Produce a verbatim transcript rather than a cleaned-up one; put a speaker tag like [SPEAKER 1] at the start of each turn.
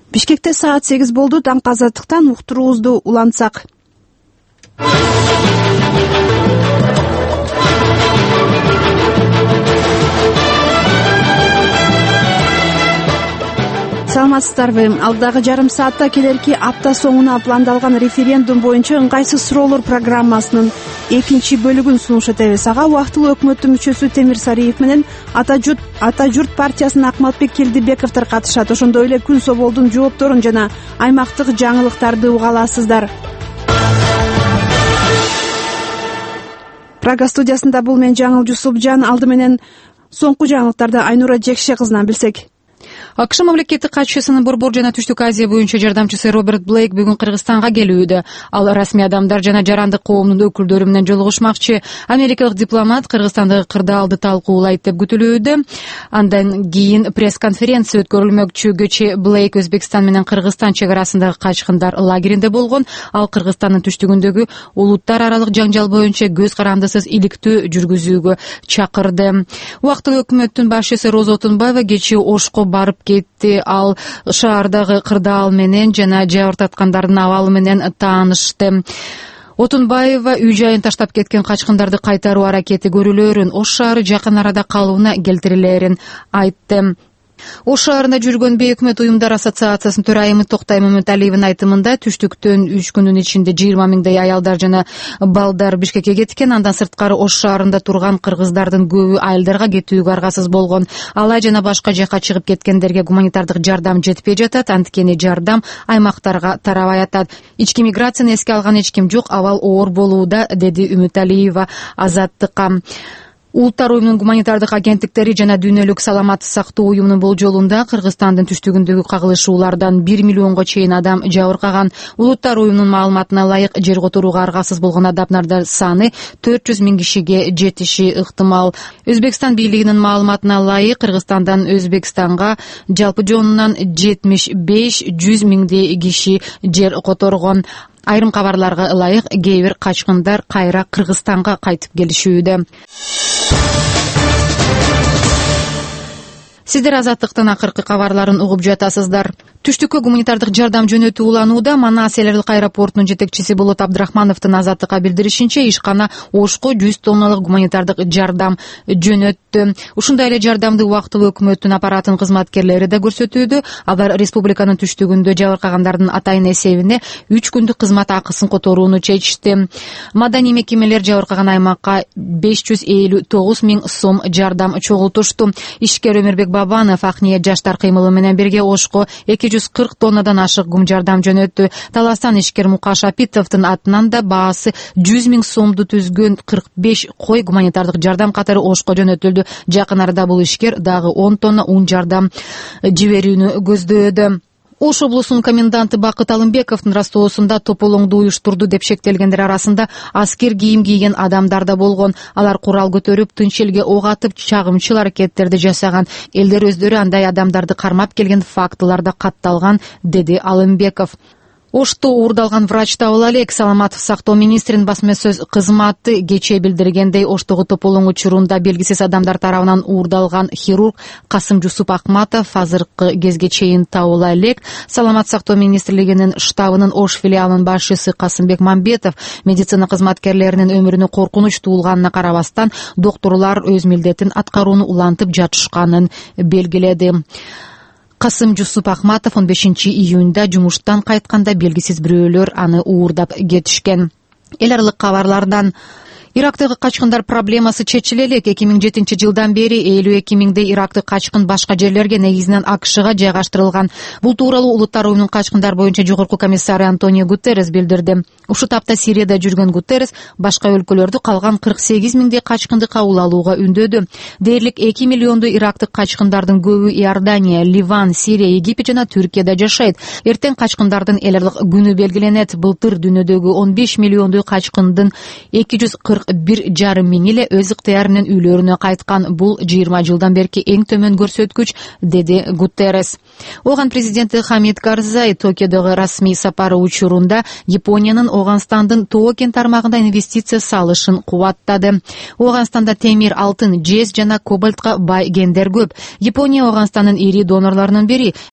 [SPEAKER 1] Бишкекте саат сегиз болду. Даңк азаттыктан уктуруубузду улантсак. Саламатсыздарбы? Алдагы жарым саатта келерки апта соңуна пландалган референдум боюнча ыңгайсыз суроолор программасынын экинчи бөлүгүн сунуш этебиз. Ага убактылуу өкмөттүн мүчөсү Темир Сариев менен Ата журт Ата журт партиясынын Акматбек Келдибековдор катышат. Ошондой эле Күн Соболдун жоопторун жана аймактык жаңылыктарды уга аласыздар. Прага студиясында бул мен Жаңыл Жусупжан. Алды менен соңку жаңылыктарды Айнура Жекше кызынан билсек.
[SPEAKER 2] АКШ мамлекеттик катчысынын Борбор жана Түштүк Азия боюнча жардамчысы Роберт Блейк бүгүн Кыргызстанга келүүдө. Ал расмий адамдар жана жарандык коомдун өкүлдөрү менен жолугушмакчы. Америкалык дипломат Кыргызстандагы кырдаалды талкуулайт деп күтүлүүдө. Андан кийин пресс-конференция өткөрүлмөкчү. Кечээ Блейк Өзбекстан менен Кыргызстан чек арасындагы качкындар лагеринде болгон. Ал Кыргызстандын түштүгүндөгү улуттар аралык жаңжал боюнча көз карандысыз иликтөө жүргүзүүгө чакырды. Убактылуу өкмөттүн башчысы Роза Отунбаева кечээ Ошко барып кетти. Ал шаардагы кырдаал менен жана жабыр тарткандардын абалы менен таанышты. Отунбаева үй жайын таштап кеткен качкындарды кайтаруу аракети көрүлөөрүн, Ош шаары жакын арада калууна келтирилээрин айтты. Ош шаарында жүргөн бейөкмөт уюмдар ассоциациясынын төрайымы Токтай Маматалиевдин айтымында түштүктөн үч күнүн ичинде жыйырма миңдей аялдар жана балдар Бишкекке кеткен. Андан сырткары Ош шаарында турган кыргыздардын көбү айылдарга кетүүгө аргасыз болгон. Алай жана башка жакка чыгып кеткендерге гуманитардык жардам жетпей жатат. Анткени жардам аймактарга тарабай атат. Ички миграцияны эске алган эч ким жок. Абал оор болууда, деди Үмүталиева Азаттыкка. Улуттар уюмунун гуманитардык агенттиктери жана Дүйнөлүк саламаттык сактоо уюмунун болжолунда Кыргызстандын түштүгүндөгү кагылышуулардан бир миллионго чейин адам жабыркаган. Улуттар уюмунун маалыматына ылайык, жер которууга аргасыз болгон адамдардын саны төрт жүз миң кишиге жетиши ыктымал. Өзбекстан бийлигинин маалыматына ылайык, Кыргызстандан Өзбекстанга жалпы жонунан жетимиш беш жүз миңдей киши жер которгон. Айрым кабарларга ылайык, кээ бир качкындар кайра Кыргызстанга кайтып келишүүдө. Сиздер Азаттыктын акыркы кабарларын угуп жатасыздар. Түштүккө гуманитардык жардам жөнөтүү уланууда. Манас эл элдик аэропортунун жетекчиси Болот Абдрахмановдун Азаттыкка билдиришинче, ишкана Ошко жүз тонналык гуманитардык жардам жөнөттү. Ушундай эле жардамды убактылуу өкмөттүн аппаратынын кызматкерлери да көрсөтүүдө. Алар республиканын түштүгүндө жабыркагандардын атайын эсебине үч күндүк кызмат акысын которууну чечти. Маданий мекемелер жабыркаган аймакка беш жүз элүү тогуз миң сом жардам чогултушту. Ишкер Өмүрбек Бабанов ак ниет жаштар кыймылы менен бирге Ошко эки жүз кырк тоннадан ашык гум жардам жөнөттү. Таластан ишкер Мукаш Апитовдун атынан да баасы жүз миң сомду түзгөн кырк беш кой гуманитардык жардам катары Ошко жөнөтүлдү. Жакын арада бул ишкер дагы он тонна ун жардам жиберүүнү көздөөдө. Ош облусунун коменданты Бакыт Алымбековдун растоосунда тополоңду уюштурду деп шектелгендер арасында аскер кийим кийген адамдар да болгон. Алар курал көтөрүп, тынч элге ок атып, чагымчыл аракеттерди жасаган. Элдер өздөрү андай адамдарды кармап келген фактыларда катталган, деди Алымбеков. Ошто уурдалган врач табыла элек. Саламаттык сактоо министринин басма сөз кызматы кечээ билдиргендей, Оштогу тополоң учурунда белгисиз адамдар тарабынан уурдалган хирург Касым Жусуп Акматов азыркы кезге чейин табыла элек. Саламаттык сактоо министрлигинин штабынын Ош филиалынын башчысы Касымбек Мамбетов медицина кызматкерлеринин өмүрүнө коркунуч туулганына карабастан, доктурлар өз милдетин аткарууну улантып жатышканын белгиледи. Касым Жусуп Акматов он бешинчи июнда жумуштан кайтканда белгисиз бирөөлөр аны уурдап кетишкен. Эл аралык кабарлардан Ирактагы качкындар проблемасы чечиле элек. эки миң жетинчи жылдан бери элүү эки миңдей ирактык качкын башка жерлерге, негизинен АКШга жайгаштырылган. Бул тууралуу Улуттар уюмунун качкындар боюнча жогорку комиссары Антонио Гутеррес билдирди. Ушул тапта Сирияда жүргөн Гутеррес башка өлкөлөрдү калган кырк сегиз миңдей качкынды кабыл алууга үндөдү. Дээрлик эки миллиондой ирактык качкындардын көбү Иордания, Ливан, Сирия, Египет жана Түркияда жашайт. Эртең качкындардын эл аралык күнү белгиленет. Былтыр дүйнөдөгү он беш миллиондой качкындын эки жүз кырк бир жарым миң эле өз ыктыяры менен үйлөрүнө кайткан. Бул жыйырма жылдан берки эң төмөн көрсөткүч, деди Гутеррес. Оган президенти Хамид Карзай Токиодогу расмий сапары учурунда Япониянын Оганстандын Тоокен тармагында инвестиция салышын кубаттады. Оганстанда темир, алтын, жез жана кобальтка бай гендер көп. Япония Оганстандын ири донорлорунун бири.